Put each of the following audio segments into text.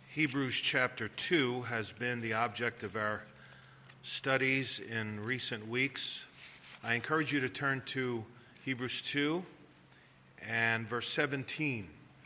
Hebrews chapter 2 has been the object of our studies in recent weeks. I encourage you to turn to Hebrews 2 and verse 17.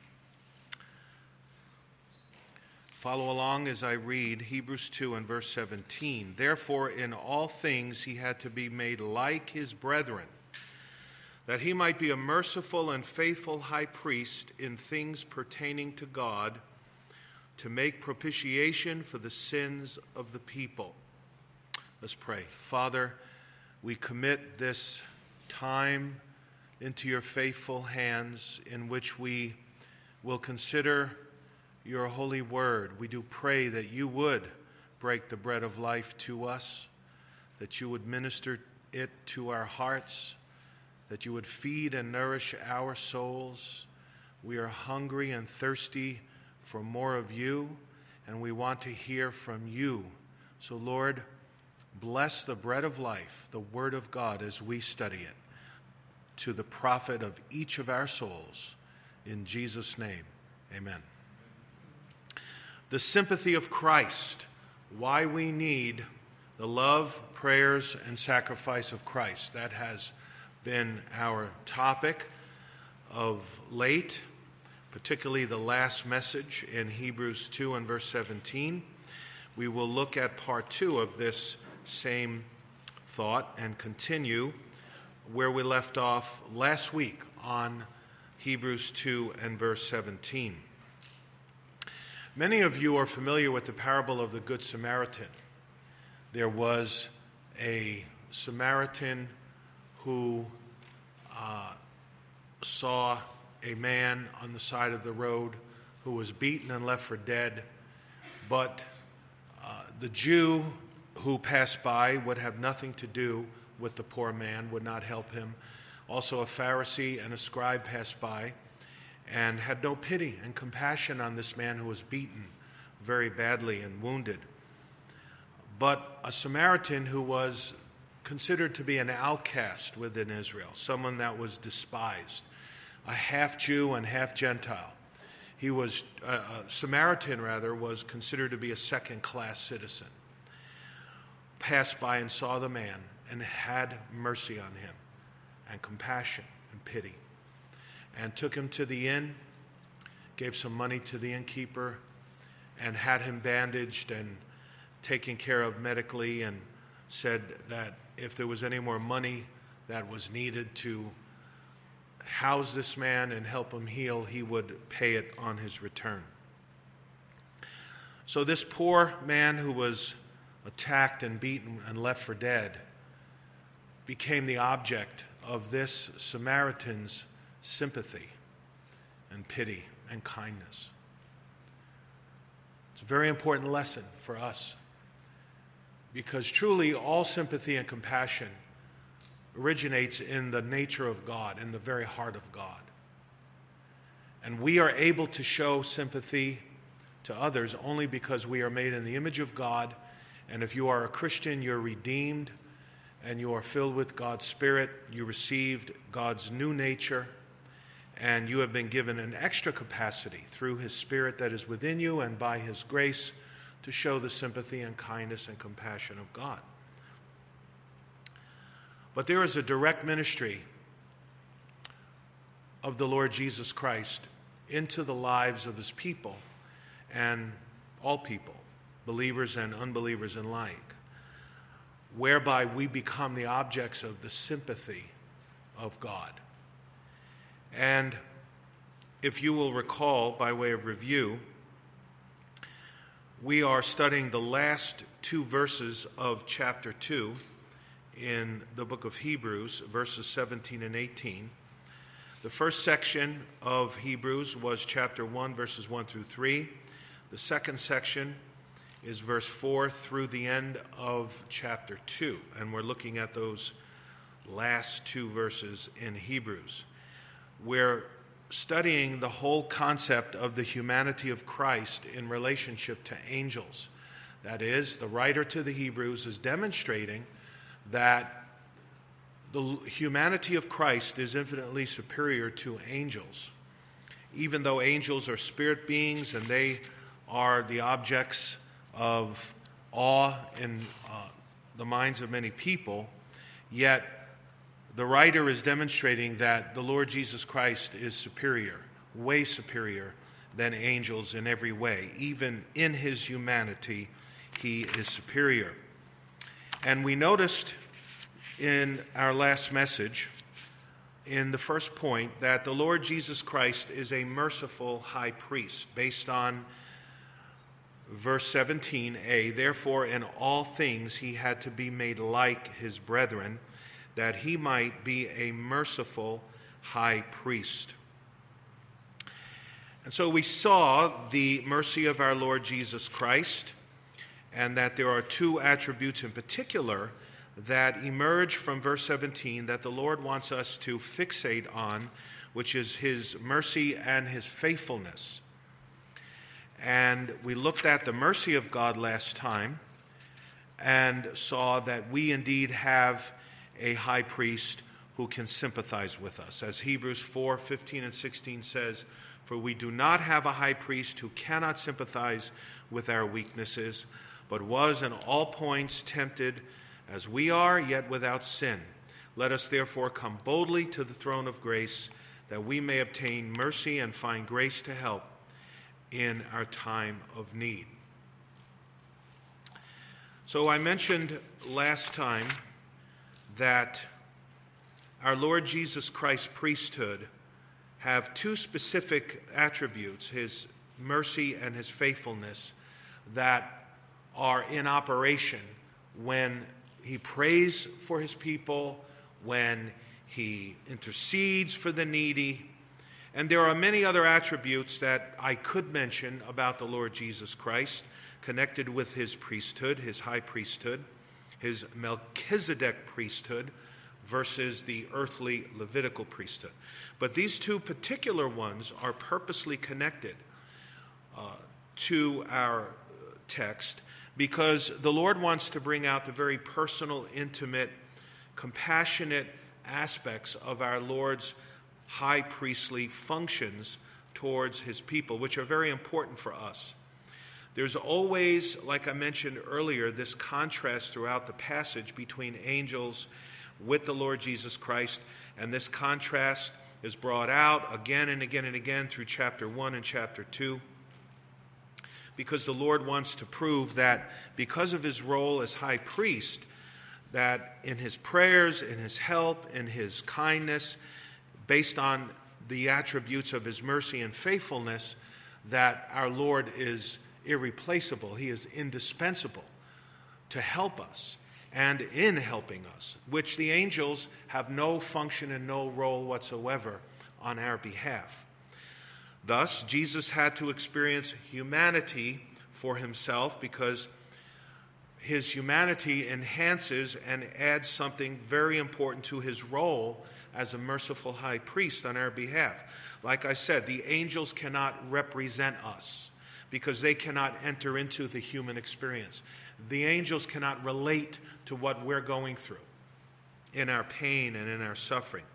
Follow along as I read Hebrews 2 and verse 17. Therefore, in all things he had to be made like his brethren, that he might be a merciful and faithful high priest in things pertaining to God, to make propitiation for the sins of the people. Let's pray. Father, we commit this time into your faithful hands in which we will consider your holy word. We do pray that you would break the bread of life to us, that you would minister it to our hearts, that you would feed and nourish our souls. We are hungry and thirsty for more of you, and we want to hear from you. So, Lord, bless the bread of life, the word of God, as we study it, to the profit of each of our souls. In Jesus' name, amen. The sympathy of Christ, why we need the love, prayers, and sacrifice of Christ. That has been our topic of late, particularly the last message in Hebrews 2 and verse 17. We will look at part 2 of this same thought and continue where we left off last week on Hebrews 2 and verse 17. Many of you are familiar with the parable of the Good Samaritan. There was a Samaritan who saw a man on the side of the road who was beaten and left for dead, but the Jew who passed by would have nothing to do with the poor man, would not help him. Also a Pharisee and a scribe passed by and had no pity and compassion on this man who was beaten very badly and wounded. But a Samaritan who was considered to be an outcast within Israel, someone that was despised, a half-Jew and half-Gentile. He was, a Samaritan rather, was considered to be a second-class citizen. Passed by and saw the man and had mercy on him and compassion and pity, and took him to the inn, gave some money to the innkeeper, and had him bandaged and taken care of medically, and said that if there was any more money that was needed to house this man and help him heal, he would pay it on his return. So this poor man who was attacked and beaten and left for dead became the object of this Samaritan's sympathy and pity and kindness. It's a very important lesson for us, because truly all sympathy and compassion originates in the nature of God, in the very heart of God. And we are able to show sympathy to others only because we are made in the image of God. And if you are a Christian, you're redeemed and you are filled with God's Spirit. You received God's new nature, and you have been given an extra capacity through His Spirit that is within you and by His grace to show the sympathy and kindness and compassion of God. But there is a direct ministry of the Lord Jesus Christ into the lives of His people, and all people, believers and unbelievers alike, whereby we become the objects of the sympathy of God. And if you will recall, by way of review, we are studying the last 2 verses of chapter 2 in the book of Hebrews, verses 17 and 18. The first section of Hebrews was chapter 1, verses 1 through 3. The second section is verse 4 through the end of chapter 2. And we're looking at those last 2 verses in Hebrews. We're studying the whole concept of the humanity of Christ in relationship to angels. That is, the writer to the Hebrews is demonstrating that the humanity of Christ is infinitely superior to angels. Even though angels are spirit beings and they are the objects of awe in the minds of many people, yet the writer is demonstrating that the Lord Jesus Christ is superior, way superior than angels in every way. Even in his humanity, he is superior. And we noticed in our last message, in the first point, that the Lord Jesus Christ is a merciful high priest, based on verse 17a. Therefore, in all things he had to be made like his brethren, that he might be a merciful high priest. And so we saw the mercy of our Lord Jesus Christ, and that there are two attributes in particular that emerge from verse 17 that the Lord wants us to fixate on, which is his mercy and his faithfulness. And we looked at the mercy of God last time and saw that we indeed have a high priest who can sympathize with us. As Hebrews 4:15 and 16 says, "For we do not have a high priest who cannot sympathize with our weaknesses, but was in all points tempted as we are, yet without sin. Let us therefore come boldly to the throne of grace, that we may obtain mercy and find grace to help in our time of need." So I mentioned last time that our Lord Jesus Christ's priesthood have two specific attributes, his mercy and his faithfulness, that are in operation when he prays for his people, when he intercedes for the needy. And there are many other attributes that I could mention about the Lord Jesus Christ, connected with his priesthood, his high priesthood, his Melchizedek priesthood versus the earthly Levitical priesthood. But these two particular ones are purposely connected to our text, because the Lord wants to bring out the very personal, intimate, compassionate aspects of our Lord's high priestly functions towards his people, which are very important for us. There's always, like I mentioned earlier, this contrast throughout the passage between angels with the Lord Jesus Christ, and this contrast is brought out again and again and again through chapter 1 and chapter 2, because the Lord wants to prove that because of his role as high priest, that in his prayers, in his help, in his kindness, based on the attributes of his mercy and faithfulness, that our Lord is irreplaceable. He is indispensable to help us and in helping us, which the angels have no function and no role whatsoever on our behalf. Thus, Jesus had to experience humanity for himself, because his humanity enhances and adds something very important to his role as a merciful high priest on our behalf. Like I said, the angels cannot represent us because they cannot enter into the human experience. The angels cannot relate to what we're going through in our pain and in our suffering.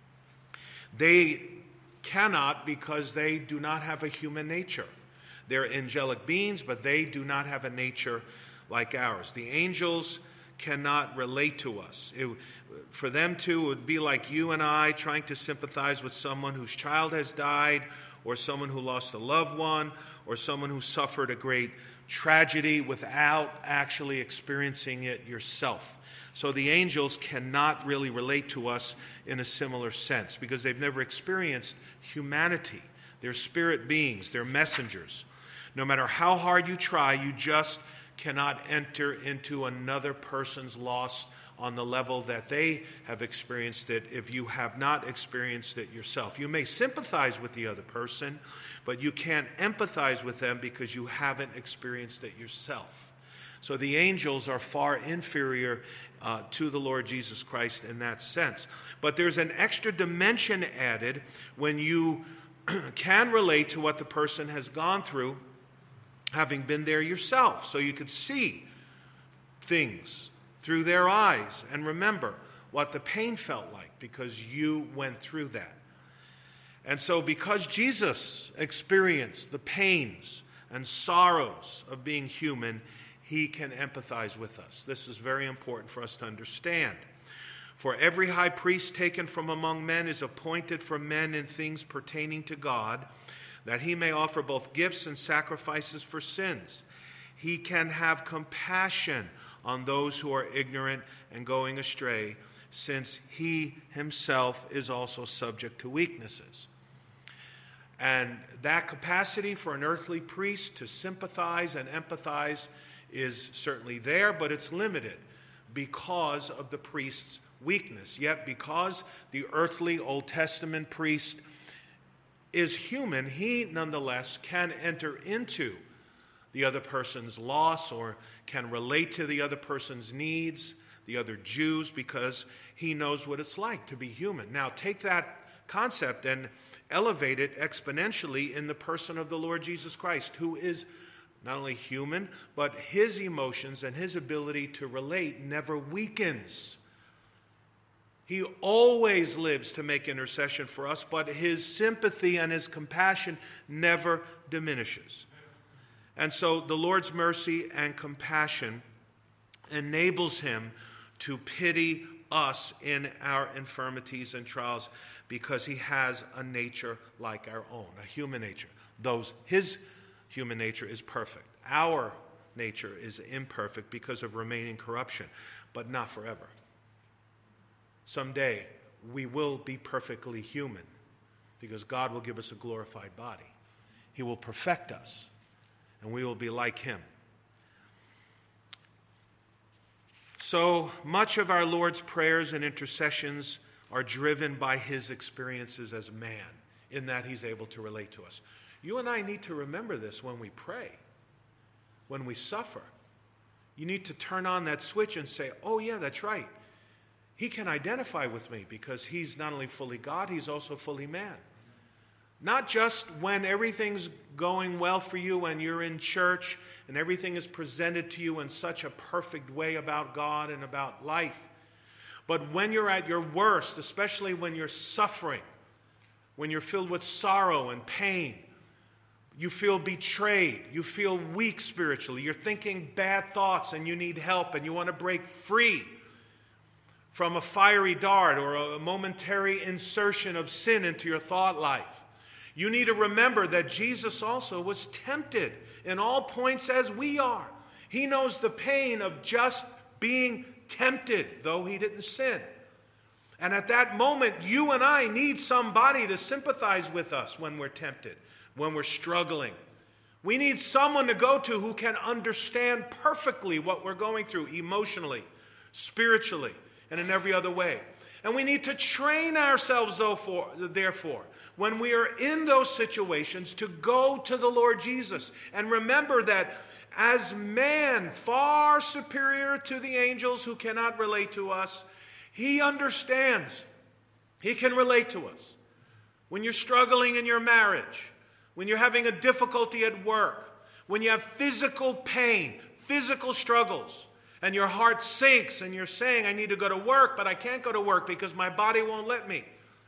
They cannot, because they do not have a human nature. They're angelic beings, but they do not have a nature like ours. The angels cannot relate to us. For them to, it would be like you and I trying to sympathize with someone whose child has died, or someone who lost a loved one, or someone who suffered a great tragedy without actually experiencing it yourself. So the angels cannot really relate to us in a similar sense, because they've never experienced humanity. They're spirit beings, they're messengers. No matter how hard you try, you just cannot enter into another person's loss on the level that they have experienced it if you have not experienced it yourself. You may sympathize with the other person, but you can't empathize with them because you haven't experienced it yourself. So the angels are far inferior to the Lord Jesus Christ in that sense. But there's an extra dimension added when you can relate to what the person has gone through, having been there yourself. So you could see things through their eyes and remember what the pain felt like because you went through that. And so because Jesus experienced the pains and sorrows of being human, he can empathize with us. This is very important for us to understand. For every high priest taken from among men is appointed for men in things pertaining to God, that he may offer both gifts and sacrifices for sins. He can have compassion on those who are ignorant and going astray, since he himself is also subject to weaknesses. And that capacity for an earthly priest to sympathize and empathize is certainly there, but it's limited because of the priest's weakness. Yet because the earthly Old Testament priest is human, he nonetheless can enter into the other person's loss or can relate to the other person's needs, the other Jews, because he knows what it's like to be human. Now take that concept and elevate it exponentially in the person of the Lord Jesus Christ, who is not only human, but his emotions and his ability to relate never weakens. He always lives to make intercession for us, but his sympathy and his compassion never diminishes. And so the Lord's mercy and compassion enables him to pity us in our infirmities and trials, because he has a nature like our own, a human nature. His human nature is perfect. Our nature is imperfect because of remaining corruption, but not forever. Someday we will be perfectly human because God will give us a glorified body. He will perfect us, and we will be like him. So much of our Lord's prayers and intercessions are driven by his experiences as man, in that he's able to relate to us. You and I need to remember this when we pray, when we suffer. You need to turn on that switch and say, oh yeah, that's right. He can identify with me because he's not only fully God, he's also fully man. Not just when everything's going well for you and you're in church and everything is presented to you in such a perfect way about God and about life, but when you're at your worst, especially when you're suffering, when you're filled with sorrow and pain, you feel betrayed, you feel weak spiritually, you're thinking bad thoughts and you need help and you want to break free from a fiery dart or a momentary insertion of sin into your thought life. You need to remember that Jesus also was tempted in all points as we are. He knows the pain of just being tempted, though he didn't sin. And at that moment, you and I need somebody to sympathize with us when we're tempted, when we're struggling. We need someone to go to who can understand perfectly what we're going through emotionally, spiritually, and in every other way. And we need to train ourselves, therefore, when we are in those situations, to go to the Lord Jesus. And remember that as man, far superior to the angels who cannot relate to us, he understands. He can relate to us. When you're struggling in your marriage, when you're having a difficulty at work, when you have physical pain, physical struggles, and your heart sinks and you're saying, I need to go to work, but I can't go to work because my body won't let me.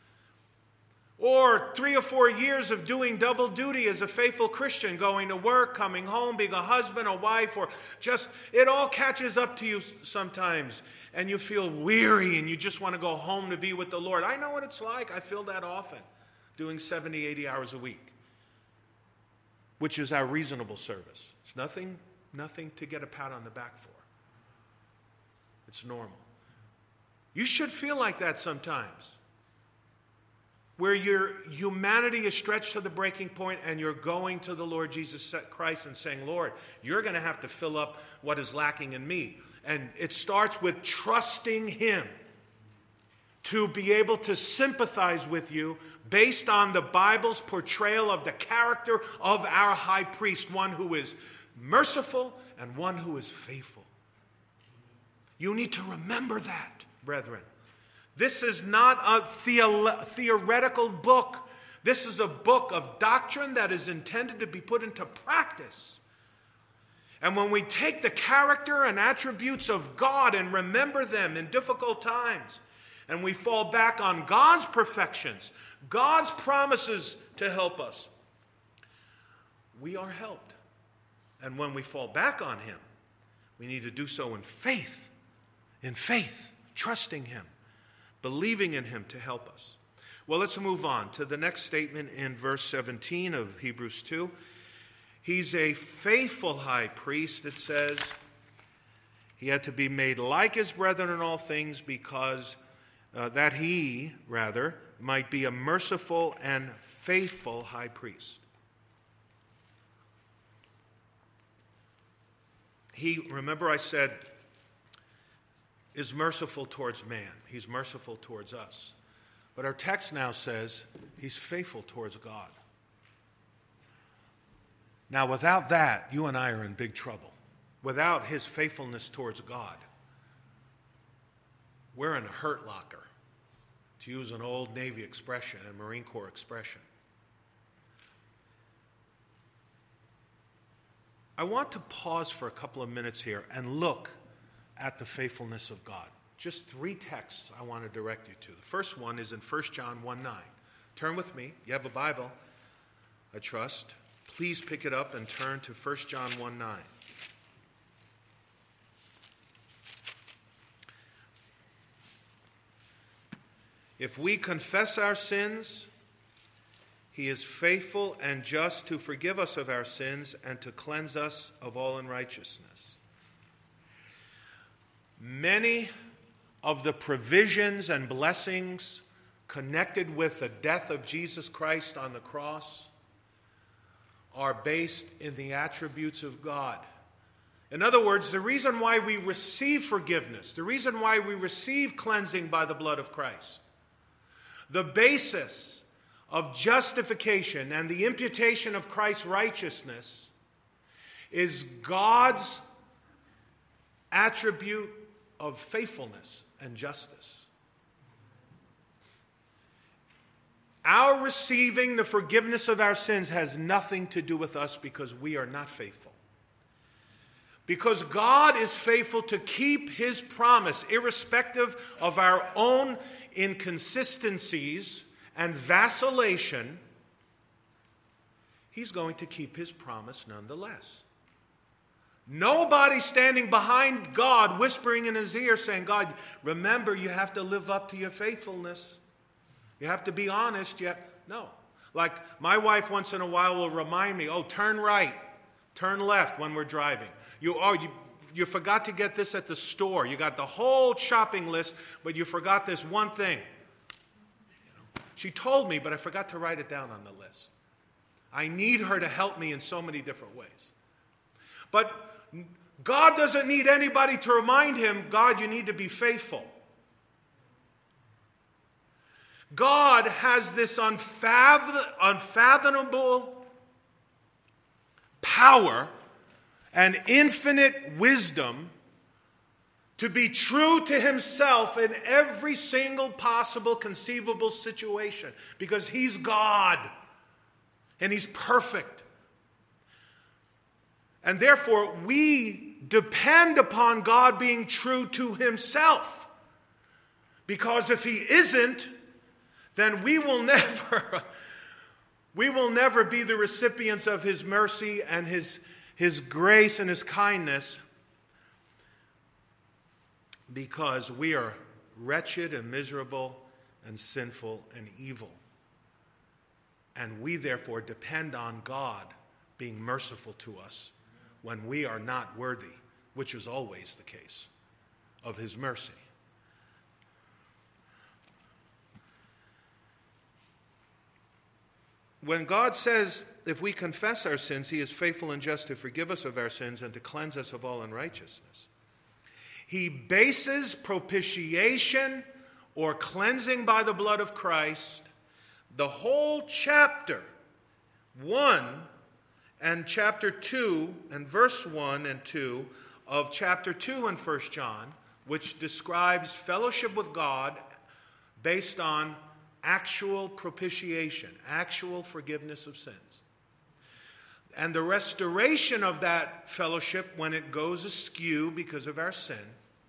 Or 3 or 4 years of doing double duty as a faithful Christian, going to work, coming home, being a husband, a wife, or just, it all catches up to you sometimes. And you feel weary and you just want to go home to be with the Lord. I know what it's like. I feel that often, doing 70, 80 hours a week, which is our reasonable service. It's nothing to get a pat on the back for. It's normal. You should feel like that sometimes, where your humanity is stretched to the breaking point and you're going to the Lord Jesus Christ and saying, Lord, you're going to have to fill up what is lacking in me. And it starts with trusting him to be able to sympathize with you based on the Bible's portrayal of the character of our high priest, one who is merciful and one who is faithful. You need to remember that, brethren. This is not a theoretical book. This is a book of doctrine that is intended to be put into practice. And when we take the character and attributes of God and remember them in difficult times, and we fall back on God's perfections, God's promises to help us, we are helped. And when we fall back on him, we need to do so in faith, trusting him, believing in him to help us. Well, let's move on to the next statement in verse 17 of Hebrews 2. He's a faithful high priest, it says. He had to be made like his brethren in all things because that he might be a merciful and faithful high priest. He, remember I said, is merciful towards man. He's merciful towards us. But our text now says he's faithful towards God. Now, without that, you and I are in big trouble. Without his faithfulness towards God, we're in a hurt locker, to use an old Navy expression, a Marine Corps expression. I want to pause for a couple of minutes here and look at the faithfulness of God. Just 3 texts I want to direct you to. The first one is in 1 John 1:9. Turn with me. You have a Bible, I trust. Please pick it up and turn to 1 John 1:9. If we confess our sins, he is faithful and just to forgive us of our sins and to cleanse us of all unrighteousness. Many of the provisions and blessings connected with the death of Jesus Christ on the cross are based in the attributes of God. In other words, the reason why we receive forgiveness, the reason why we receive cleansing by the blood of Christ, the basis of justification and the imputation of Christ's righteousness is God's attribute of faithfulness and justice. Our receiving the forgiveness of our sins has nothing to do with us because we are not faithful. Because God is faithful to keep his promise, irrespective of our own inconsistencies and vacillation, he's going to keep his promise nonetheless. Nobody standing behind God whispering in his ear saying, God, remember you have to live up to your faithfulness. You have to be honest. No. Like my wife once in a while will remind me, turn right, turn left when we're driving. You forgot to get this at the store. You got the whole shopping list, but you forgot this one thing. She told me, but I forgot to write it down on the list. I need her to help me in so many different ways. But God doesn't need anybody to remind him, God, you need to be faithful. God has this unfathomable power and infinite wisdom to be true to himself in every single possible conceivable situation because he's God and he's perfect. And therefore, we depend upon God being true to himself. Because if he isn't, then we will never be the recipients of his mercy and his grace and his kindness, because we are wretched and miserable and sinful and evil. And we therefore depend on God being merciful to us when we are not worthy, which is always the case, of his mercy. When God says, if we confess our sins, he is faithful and just to forgive us of our sins and to cleanse us of all unrighteousness, he bases propitiation or cleansing by the blood of Christ, the whole chapter 1 and chapter 2 and verse 1 and 2 of chapter 2 in 1 John, which describes fellowship with God based on actual propitiation, actual forgiveness of sins. And the restoration of that fellowship when it goes askew because of our sin.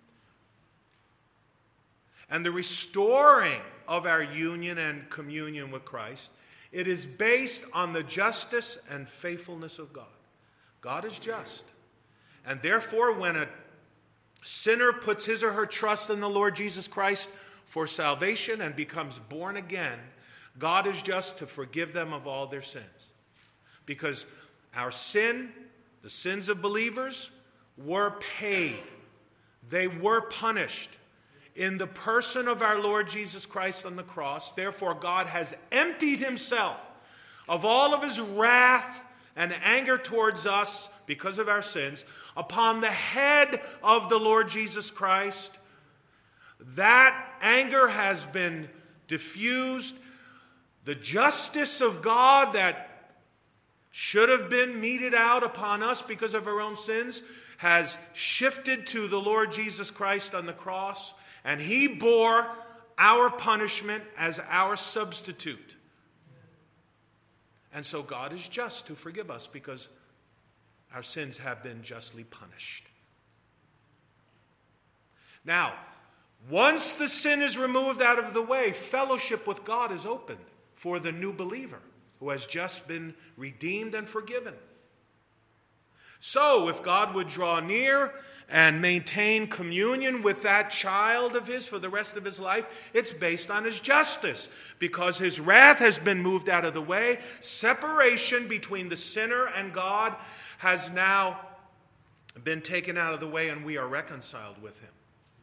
And the restoring of our union and communion with Christ, it is based on the justice and faithfulness of God. God is just. And therefore, when a sinner puts his or her trust in the Lord Jesus Christ for salvation and becomes born again, God is just to forgive them of all their sins. Because our sin, the sins of believers, were paid. They were punished in the person of our Lord Jesus Christ on the cross. Therefore, God has emptied himself of all of his wrath and anger towards us because of our sins upon the head of the Lord Jesus Christ. That anger has been diffused. The justice of God that should have been meted out upon us because of our own sins has shifted to the Lord Jesus Christ on the cross, and he bore our punishment as our substitute. And so God is just to forgive us because our sins have been justly punished. Now, once the sin is removed out of the way, fellowship with God is opened for the new believer who has just been redeemed and forgiven. So, if God would draw near and maintain communion with that child of his for the rest of his life, it's based on his justice. Because his wrath has been moved out of the way, separation between the sinner and God has now been taken out of the way, and we are reconciled with him.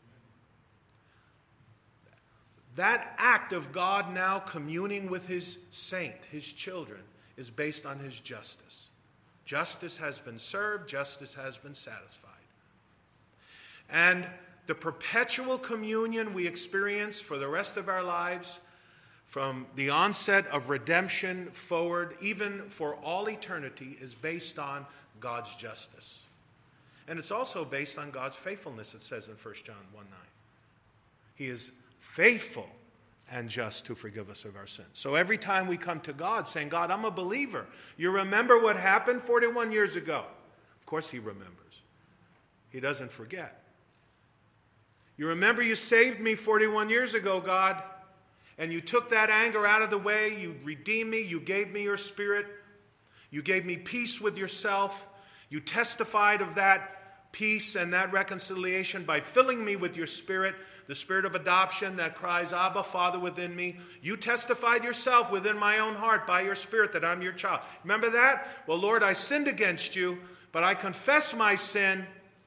That act of God now communing with his saint, his children, is based on his justice. Justice has been served, justice has been satisfied. And the perpetual communion we experience for the rest of our lives, from the onset of redemption forward, even for all eternity, is based on God's justice. And it's also based on God's faithfulness, it says in 1 John 1:9. He is faithful and just to forgive us of our sins. So every time we come to God saying, God, I'm a believer. You remember what happened 41 years ago? Of course he remembers. He doesn't forget. You remember you saved me 41 years ago, God, and you took that anger out of the way. You redeemed me. You gave me your Spirit. You gave me peace with yourself. You testified of that peace and that reconciliation by filling me with your Spirit, the Spirit of adoption that cries, Abba, Father, within me. You testified yourself within my own heart by your Spirit that I'm your child. Remember that? Well, Lord, I sinned against you, but I confess my sin.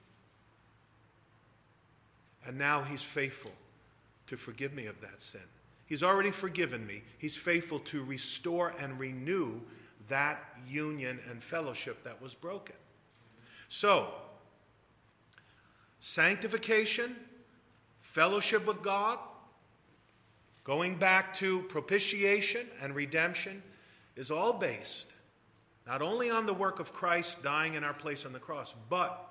And now he's faithful to forgive me of that sin. He's already forgiven me. He's faithful to restore and renew that union and fellowship that was broken. So, sanctification, fellowship with God, going back to propitiation and redemption is all based not only on the work of Christ dying in our place on the cross, but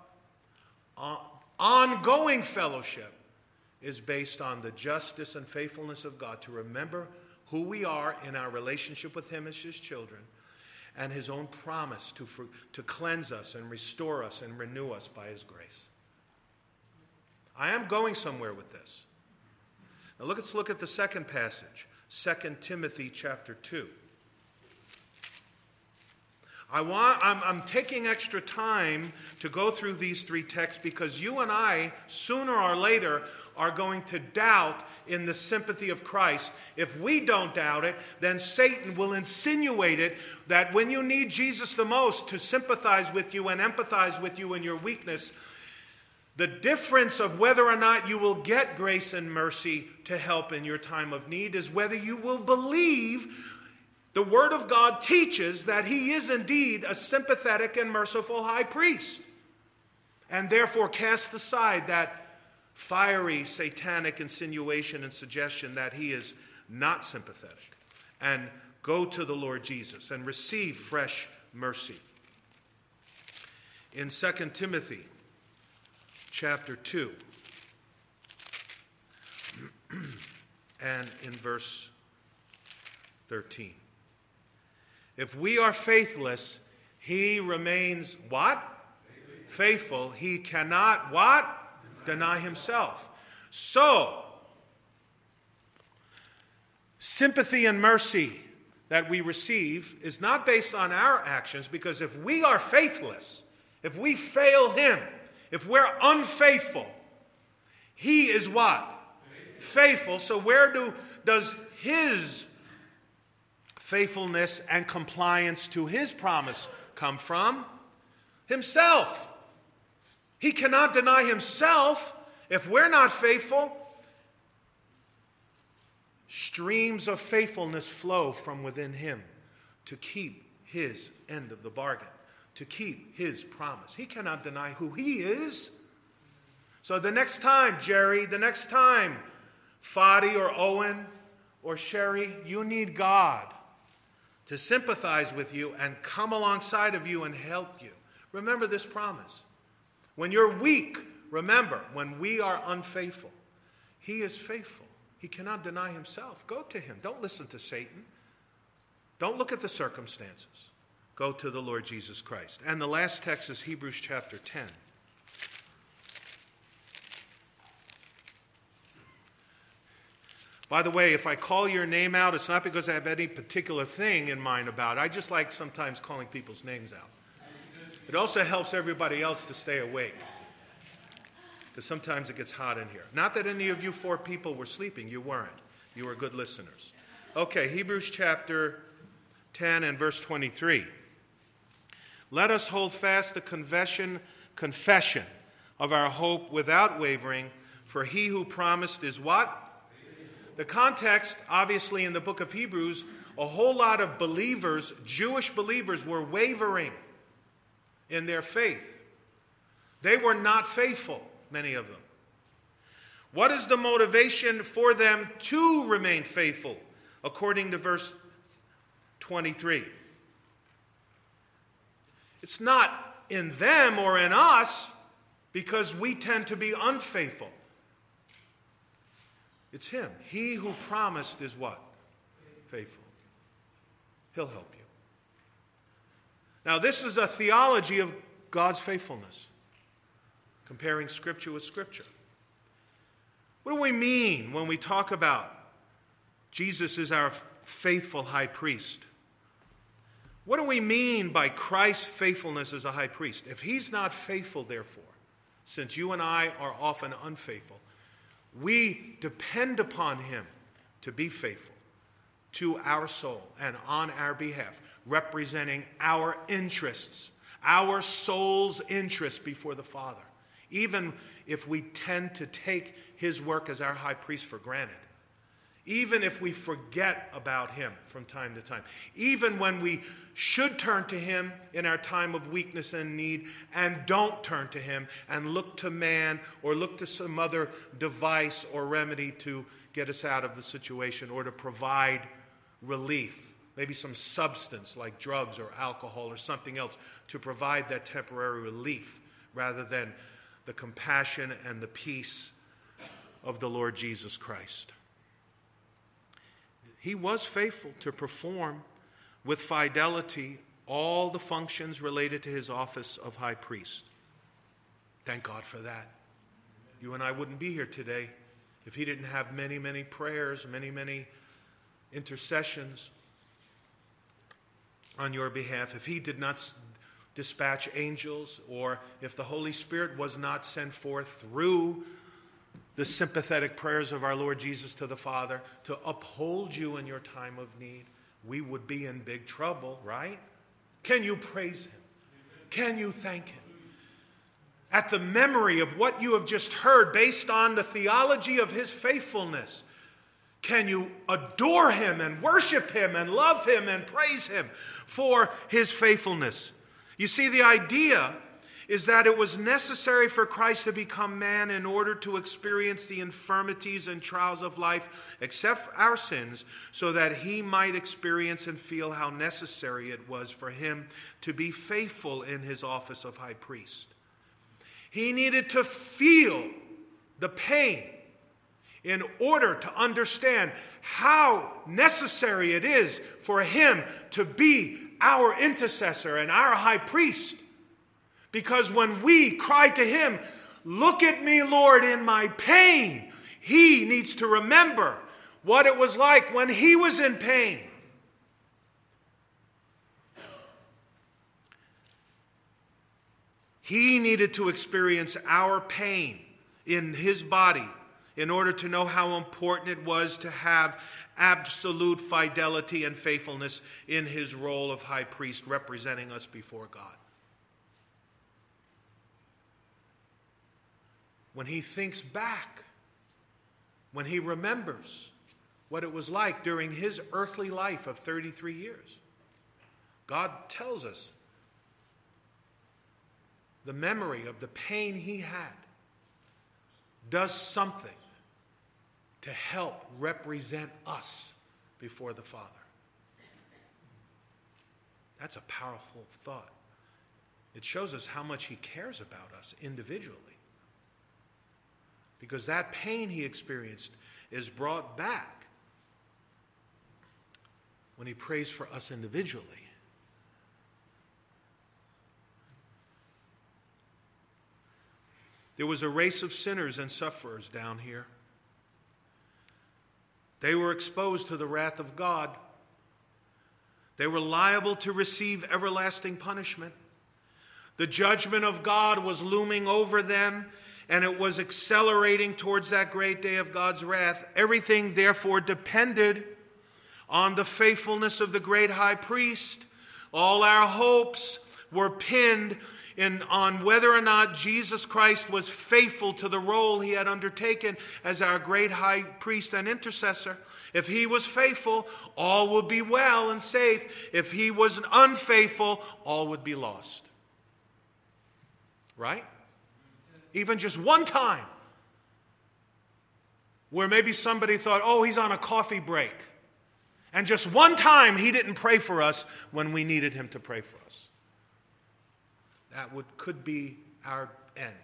ongoing fellowship is based on the justice and faithfulness of God to remember who we are in our relationship with him as his children, and his own promise to cleanse us and restore us and renew us by his grace. I am going somewhere with this. Now let's look at the second passage, 2 Timothy chapter 2. I'm taking extra time to go through these three texts because you and I, sooner or later, are going to doubt in the sympathy of Christ. If we don't doubt it, then Satan will insinuate it that when you need Jesus the most to sympathize with you and empathize with you in your weakness, the difference of whether or not you will get grace and mercy to help in your time of need is whether you will believe the Word of God teaches that he is indeed a sympathetic and merciful high priest, and therefore cast aside that fiery satanic insinuation and suggestion that he is not sympathetic, and go to the Lord Jesus and receive fresh mercy. In 2 Timothy chapter 2 and in verse 13. If we are faithless, he remains what? Faithful. He cannot what? Deny himself. So, sympathy and mercy that we receive is not based on our actions, because if we are faithless, If we fail him, if we're unfaithful, he is what? Faithful. So where does his faithfulness and compliance to his promise come from? Himself. He cannot deny himself. If we're not faithful, streams of faithfulness flow from within him to keep his end of the bargain, to keep his promise. He cannot deny who he is. So the next time, Jerry, the next time, Fadi or Owen or Sherry, you need God to sympathize with you and come alongside of you and help you. Remember this promise. When you're weak, remember, when we are unfaithful, he is faithful. He cannot deny himself. Go to him. Don't listen to Satan. Don't look at the circumstances. Go to the Lord Jesus Christ. And the last text is Hebrews chapter 10. By the way, if I call your name out, it's not because I have any particular thing in mind about it. I just like sometimes calling people's names out. It also helps everybody else to stay awake, because sometimes it gets hot in here. Not that any of you 4 people were sleeping. You weren't. You were good listeners. Okay, Hebrews chapter 10 and verse 23. Let us hold fast the confession of our hope without wavering, for he who promised is what? The context, obviously, in the book of Hebrews, a whole lot of believers, Jewish believers, were wavering in their faith. They were not faithful, many of them. What is the motivation for them to remain faithful, according to verse 23? It's not in them or in us, because we tend to be unfaithful. It's him. He who promised is what? Faithful. He'll help you. Now, this is a theology of God's faithfulness, comparing Scripture with Scripture. What do we mean when we talk about Jesus is our faithful high priest? What do we mean by Christ's faithfulness as a high priest? If he's not faithful, therefore, since you and I are often unfaithful, we depend upon him to be faithful to our soul and on our behalf, representing our interests, our soul's interests before the Father, even if we tend to take his work as our high priest for granted, even if we forget about him from time to time, even when we should turn to him in our time of weakness and need and don't turn to him and look to man or look to some other device or remedy to get us out of the situation or to provide relief, maybe some substance like drugs or alcohol or something else to provide that temporary relief rather than the compassion and the peace of the Lord Jesus Christ. He was faithful to perform with fidelity all the functions related to his office of high priest. Thank God for that. You and I wouldn't be here today if he didn't have many, many prayers, many, many intercessions on your behalf, if he did not dispatch angels, or if the Holy Spirit was not sent forth through the sympathetic prayers of our Lord Jesus to the Father to uphold you in your time of need, we would be in big trouble, right? Can you praise him? Can you thank him? At the memory of what you have just heard based on the theology of his faithfulness, can you adore him and worship him and love him and praise him for his faithfulness? You see, the idea is that it was necessary for Christ to become man in order to experience the infirmities and trials of life, except our sins, so that he might experience and feel how necessary it was for him to be faithful in his office of high priest. He needed to feel the pain in order to understand how necessary it is for him to be our intercessor and our high priest. Because when we cry to him, look at me, Lord, in my pain, he needs to remember what it was like when he was in pain. He needed to experience our pain in his body in order to know how important it was to have absolute fidelity and faithfulness in his role of high priest representing us before God. When he thinks back, when he remembers what it was like during his earthly life of 33 years, God tells us the memory of the pain he had does something to help represent us before the Father. That's a powerful thought. It shows us how much he cares about us individually. Because that pain he experienced is brought back when he prays for us individually. There was a race of sinners and sufferers down here. They were exposed to the wrath of God. They were liable to receive everlasting punishment. The judgment of God was looming over them, and it was accelerating towards that great day of God's wrath. Everything, therefore, depended on the faithfulness of the great high priest. All our hopes were pinned on whether or not Jesus Christ was faithful to the role he had undertaken as our great high priest and intercessor. If he was faithful, all would be well and safe. If he was unfaithful, all would be lost. Right? Even just one time where maybe somebody thought, oh, he's on a coffee break. And just one time he didn't pray for us when we needed him to pray for us. That could be our end.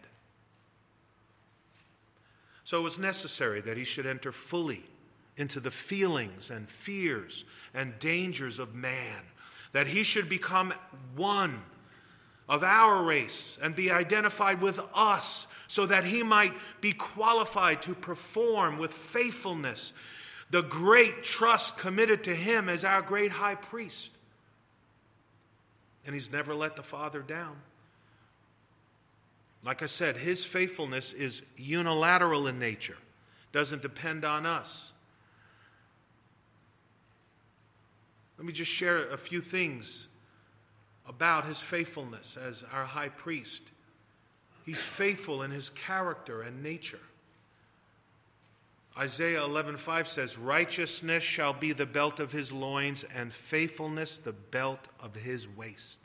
So it was necessary that he should enter fully into the feelings and fears and dangers of man, that he should become one of our race and be identified with us so that he might be qualified to perform with faithfulness the great trust committed to him as our great high priest. And he's never let the Father down. Like I said, his faithfulness is unilateral in nature, doesn't depend on us. Let me just share a few things about his faithfulness as our high priest. He's faithful in his character and nature. Isaiah 11:5 says, righteousness shall be the belt of his loins, and faithfulness the belt of his waist.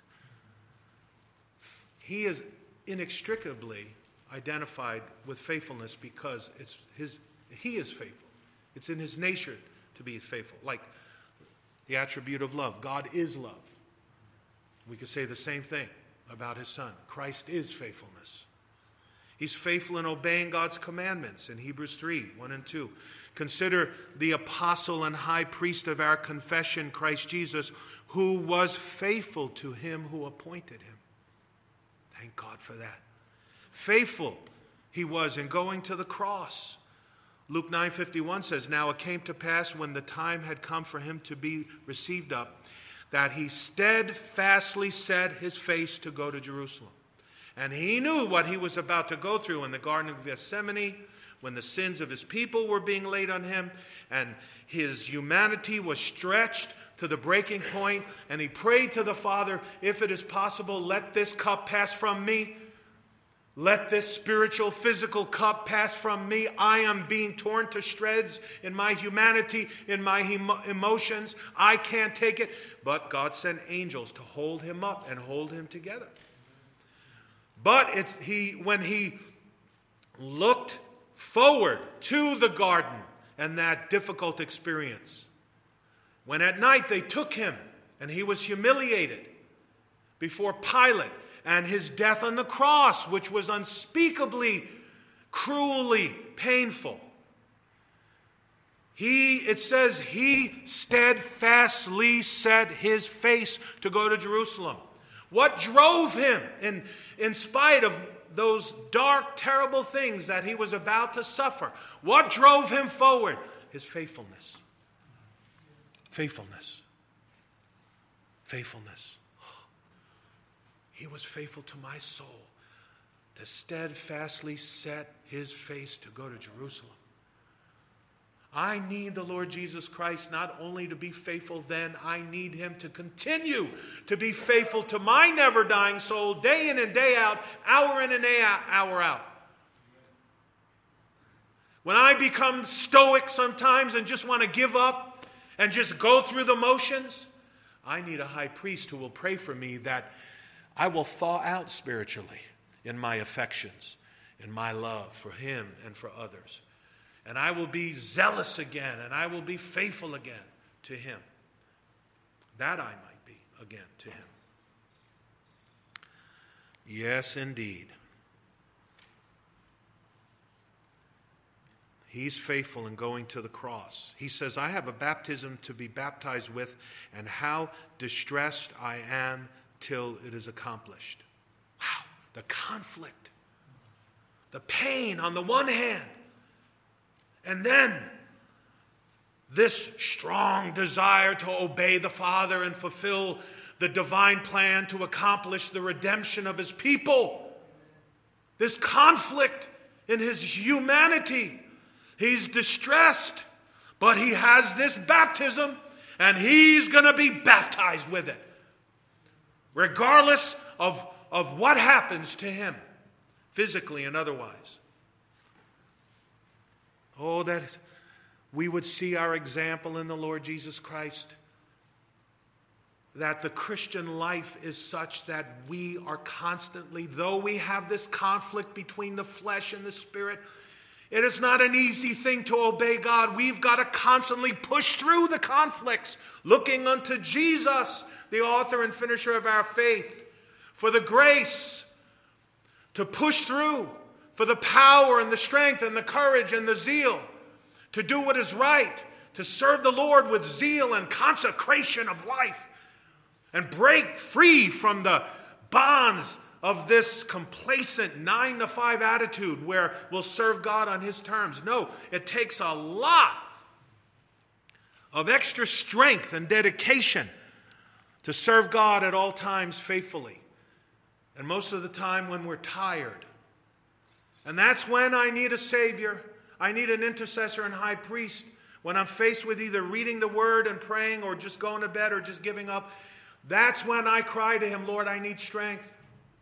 He is inextricably identified with faithfulness because he is faithful. It's in his nature to be faithful. Like the attribute of love. God is love. We could say the same thing about his Son. Christ is faithfulness. He's faithful in obeying God's commandments in Hebrews 3:1 and 2. Consider the apostle and high priest of our confession, Christ Jesus, who was faithful to him who appointed him. Thank God for that. Faithful he was in going to the cross. Luke 9:51 says, now it came to pass when the time had come for him to be received up, that he steadfastly set his face to go to Jerusalem. And he knew what he was about to go through in the Garden of Gethsemane, when the sins of his people were being laid on him, and his humanity was stretched to the breaking point, and he prayed to the Father, if it is possible, let this cup pass from me. Let this spiritual, physical cup pass from me. I am being torn to shreds in my humanity, in my emotions. I can't take it. But God sent angels to hold him up and hold him together. But when he looked forward to the garden and that difficult experience, when at night they took him and he was humiliated before Pilate, and his death on the cross, which was unspeakably, cruelly painful. It says he steadfastly set his face to go to Jerusalem. What drove him, in spite of those dark, terrible things that he was about to suffer? What drove him forward? His faithfulness. Faithfulness. Faithfulness. He was faithful to my soul. to steadfastly set his face to go to Jerusalem. I need the Lord Jesus Christ not only to be faithful then, I need him to continue to be faithful to my never-dying soul, day in and day out, hour in and hour out. When I become stoic sometimes and just want to give up and just go through the motions, I need a high priest who will pray for me that I will thaw out spiritually in my affections, in my love for him and for others. And I will be zealous again, and I will be faithful again to him, that I might be again to him. Yes, indeed. He's faithful in going to the cross. He says, I have a baptism to be baptized with, and how distressed I am till it is accomplished. Wow, the conflict, the pain on the one hand, and then this strong desire to obey the Father and fulfill the divine plan to accomplish the redemption of his people. This conflict in his humanity. He's distressed, but he has this baptism, and he's going to be baptized with it, regardless of what happens to him, physically and otherwise. Oh, that we would see our example in the Lord Jesus Christ. That the Christian life is such that we are constantly, though we have this conflict between the flesh and the spirit, it is not an easy thing to obey God. We've got to constantly push through the conflicts, looking unto Jesus, the author and finisher of our faith, for the grace to push through, for the power and the strength and the courage and the zeal to do what is right, to serve the Lord with zeal and consecration of life, and break free from the bonds of this complacent 9-to-5 attitude where we'll serve God on his terms. No, it takes a lot of extra strength and dedication to serve God at all times faithfully. And most of the time when we're tired. And that's when I need a Savior. I need an intercessor and high priest. When I'm faced with either reading the word and praying or just going to bed or just giving up, that's when I cry to him, Lord, I need strength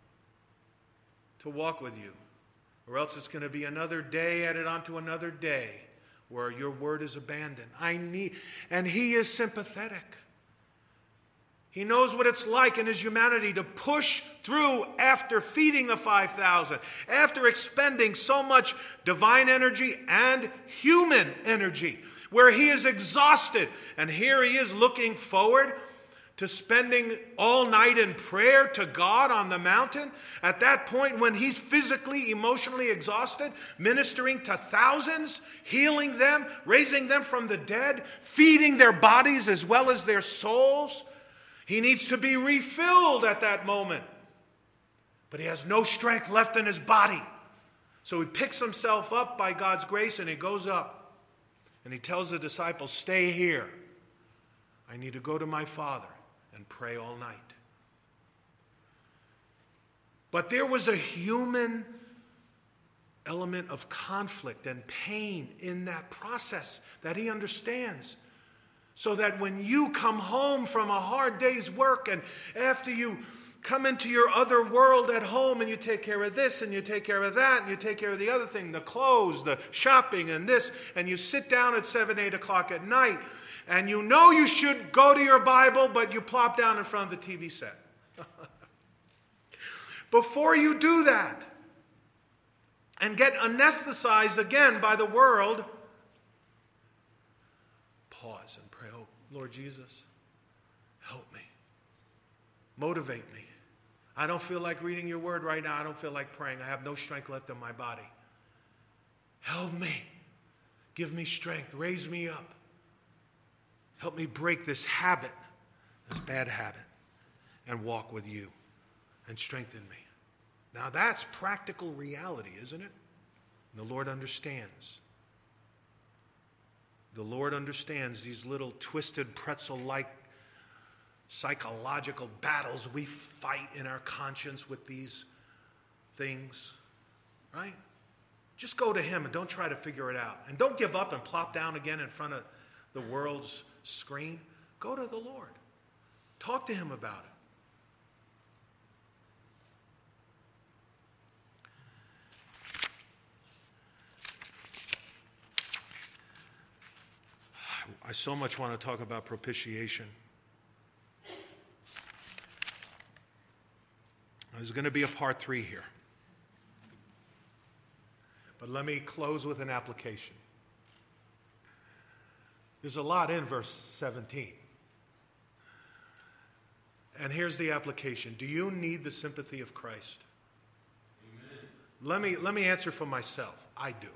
to walk with you. Or else it's going to be another day added onto another day where your word is abandoned. And he is sympathetic. He knows what it's like in his humanity to push through after feeding the 5,000, after expending so much divine energy and human energy, where he is exhausted. And here he is looking forward to spending all night in prayer to God on the mountain. At that point when he's physically, emotionally exhausted, ministering to thousands, healing them, raising them from the dead, feeding their bodies as well as their souls. He needs to be refilled at that moment. But he has no strength left in his body. So he picks himself up by God's grace and he goes up. And he tells the disciples, stay here. I need to go to my Father and pray all night. But there was a human element of conflict and pain in that process that he understands. So that when you come home from a hard day's work and after you come into your other world at home and you take care of this and you take care of that and you take care of the other thing, the clothes, the shopping and this, and you sit down at 7, 8 o'clock at night and you know you should go to your Bible, but you plop down in front of the TV set. Before you do that and get anesthetized again by the world, pause and pray, oh, Lord Jesus, help me. Motivate me. I don't feel like reading your word right now. I don't feel like praying. I have no strength left in my body. Help me. Give me strength. Raise me up. Help me break this habit, this bad habit, and walk with you and strengthen me. Now that's practical reality, isn't it? And the Lord understands. The Lord understands these little twisted pretzel-like psychological battles we fight in our conscience with these things. right? Just go to him and don't try to figure it out. And don't give up and plop down again in front of the world's screen. Go to the Lord. Talk to him about it. I so much want to talk about propitiation. There's going to be a part 3 here. But let me close with an application. There's a lot in verse 17. And here's the application. Do you need the sympathy of Christ? Amen. Let me answer for myself. I do.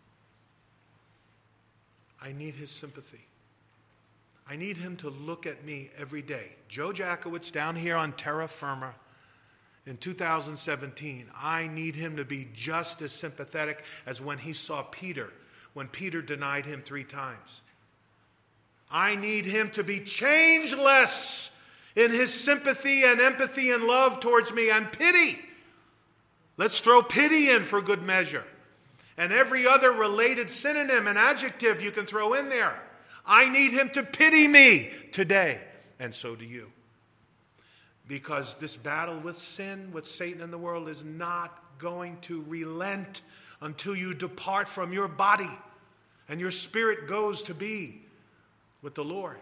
I need his sympathy. I need him to look at me every day. Joe Jackowitz down here on terra firma in 2017, I need him to be just as sympathetic as when he saw Peter, when Peter denied him 3 times. I need him to be changeless in his sympathy and empathy and love towards me and pity. Let's throw pity in for good measure. And every other related synonym and adjective you can throw in there. I need him to pity me today. And so do you. Because this battle with sin, with Satan in the world, is not going to relent until you depart from your body and your spirit goes to be with the Lord.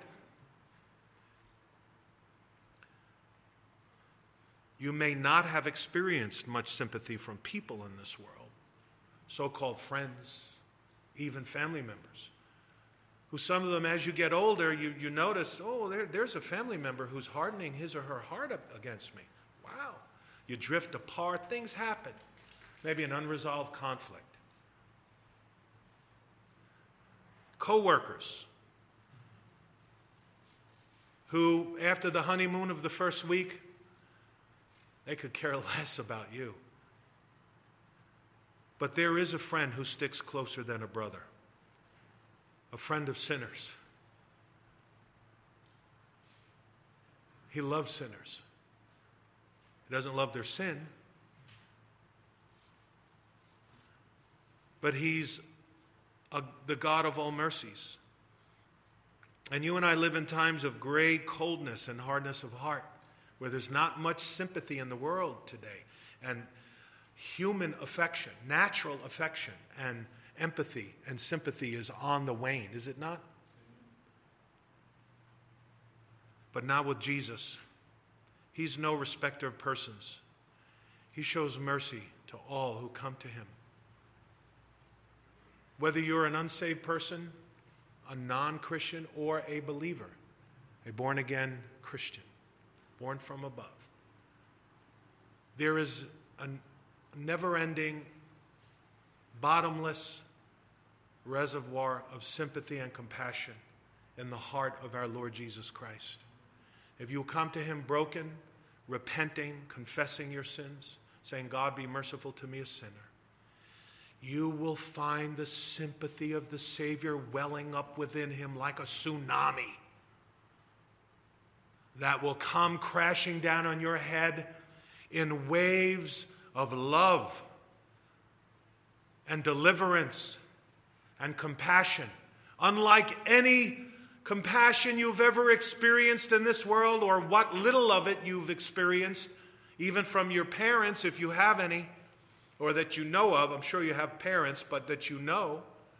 You may not have experienced much sympathy from people in this world, so-called friends, even family members, who some of them, as you get older, you notice, there's a family member who's hardening his or her heart up against me. Wow. You drift apart. Things happen. Maybe an unresolved conflict. Co-workers who, after the honeymoon of the first week, they could care less about you. But there is a friend who sticks closer than a brother. A friend of sinners. He loves sinners. He doesn't love their sin. But he's the God of all mercies. And you and I live in times of great coldness and hardness of heart, where there's not much sympathy in the world today. And human affection, natural affection, and empathy and sympathy is on the wane, is it not? But not with Jesus. He's no respecter of persons. He shows mercy to all who come to him. Whether you're an unsaved person, a non-Christian, or a believer, a born-again Christian, born from above. There is a never-ending, bottomless reservoir of sympathy and compassion in the heart of our Lord Jesus Christ. If you come to him broken, repenting, confessing your sins, saying, God, be merciful to me, a sinner, you will find the sympathy of the Savior welling up within him like a tsunami that will come crashing down on your head in waves of love and deliverance and compassion, unlike any compassion you've ever experienced in this world, or what little of it you've experienced, even from your parents, if you have any, or that you know of. I'm sure you have parents, but that you know.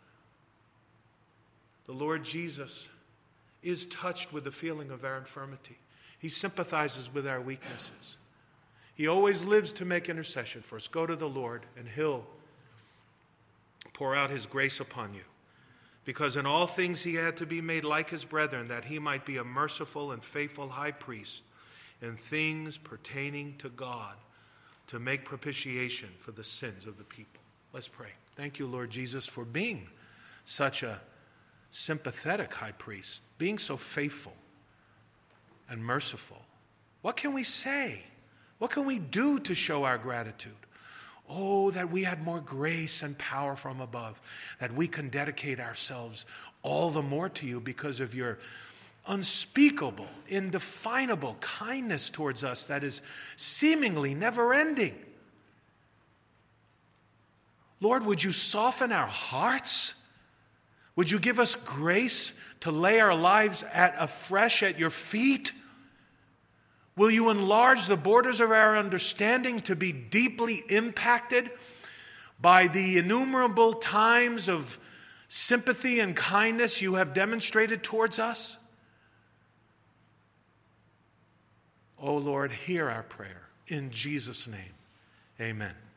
The Lord Jesus is touched with the feeling of our infirmity. He sympathizes with our weaknesses. He always lives to make intercession for us. Go to the Lord, and he'll pour out his grace upon you. Because in all things he had to be made like his brethren, that he might be a merciful and faithful high priest in things pertaining to God, to make propitiation for the sins of the people. Let's pray. Thank you, Lord Jesus, for being such a sympathetic high priest, being so faithful and merciful. What can we say? What can we do to show our gratitude? Oh, that we had more grace and power from above, that we can dedicate ourselves all the more to you because of your unspeakable, indefinable kindness towards us that is seemingly never ending. Lord, would you soften our hearts? Would you give us grace to lay our lives afresh at your feet? Will you enlarge the borders of our understanding to be deeply impacted by the innumerable times of sympathy and kindness you have demonstrated towards us? Oh Lord, hear our prayer. In Jesus' name, amen.